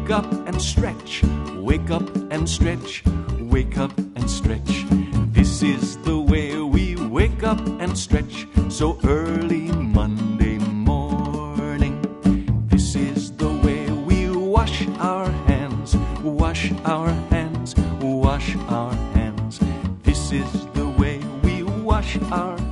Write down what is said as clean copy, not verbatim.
wake up and stretch, wake up and stretch, wake up and stretch. This is the way we wake up and stretch so early Monday morning. This is the way we wash our hands, wash our hands, wash our hands. This is the way we wash our